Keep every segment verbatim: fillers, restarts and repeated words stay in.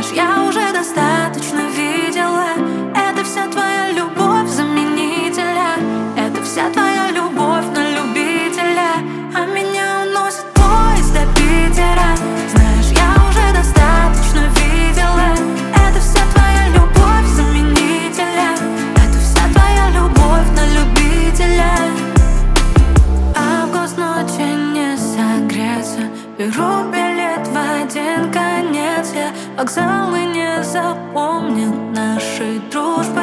Знаешь, я уже достаточно видела. Это вся твоя любовь заменителя. Это вся твоя любовь на любителя. А меня уносит поезд до Питера. Знаешь, я уже достаточно видела. Это вся твоя любовь заменителя. Это вся твоя любовь на любителя. Август ночи не согреться. Беру билет в один конец. Я вокзалы не запомнил нашей дружбы.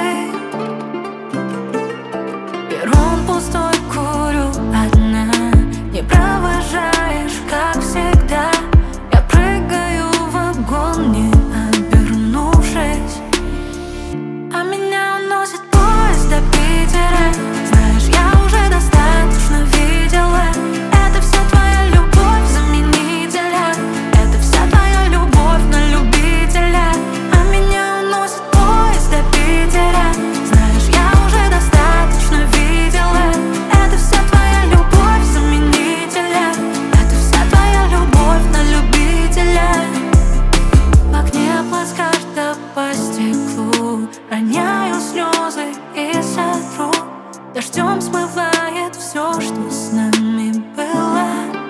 Перрон пустой, курю одна. Не провожаешь, как всегда. Я прыгаю в вагон, не обернувшись. А меня уносит поезд до Питера. Знаешь, я уже достаточно видела. Это вся твоя любовь заменителя. Это вся твоя любовь на любителя. А меня уносит поезд до Питера. Знаешь, я уже достаточно видела. Это вся твоя любовь заменителя. Это вся твоя любовь на любителя. В окне плацкарта по стеклу роняю слезы и сотру. Дождем смывает все, что с нами было.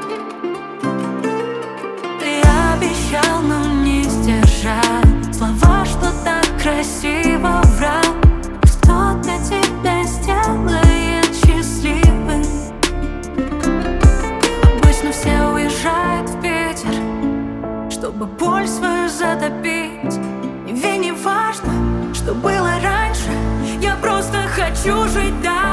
Ты обещал, но не сдержал слова, что так красиво врал. Что для тебя сделает счастливым? Обычно все уезжают в Питер, чтобы боль свою затопить. И ведь не важно, что было раньше. Я просто хочу жить дальше.